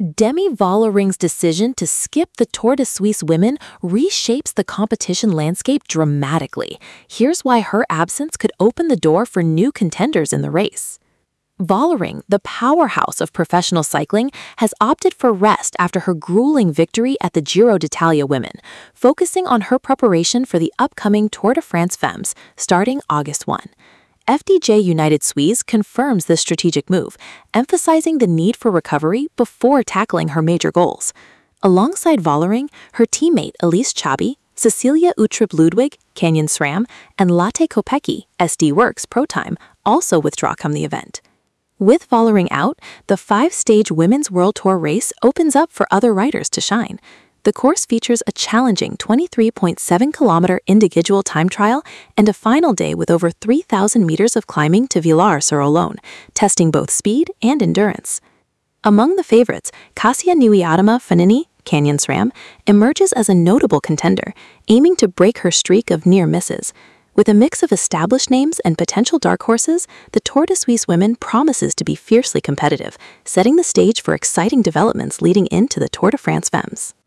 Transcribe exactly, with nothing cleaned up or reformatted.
Demi Vollering's decision to skip the Tour de Suisse women reshapes the competition landscape dramatically. Here's why her absence could open the door for new contenders in the race. Vollering, the powerhouse of professional cycling, has opted for rest after her grueling victory at the Giro d'Italia Women, focusing on her preparation for the upcoming Tour de France Femmes starting August first. F D J United Suisse confirms this strategic move, emphasizing the need for recovery before tackling her major goals. Alongside Vollering, her teammate Elise Chabi, Cecilia Uttrup Ludwig, Canyon SRAM, and Lotte Kopecky, S D Works Pro Time, also withdraw come the event. With Vollering out, the five-stage Women's World Tour race opens up for other riders to shine. The course features a challenging twenty-three point seven kilometer individual time trial and a final day with over three thousand meters of climbing to Villars-sur-Olonne, testing both speed and endurance. Among the favorites, Kasia Nieuwiadema Fanini, Canyon SRAM, emerges as a notable contender, aiming to break her streak of near misses. With a mix of established names and potential dark horses, the Tour de Suisse women promises to be fiercely competitive, setting the stage for exciting developments leading into the Tour de France Femmes.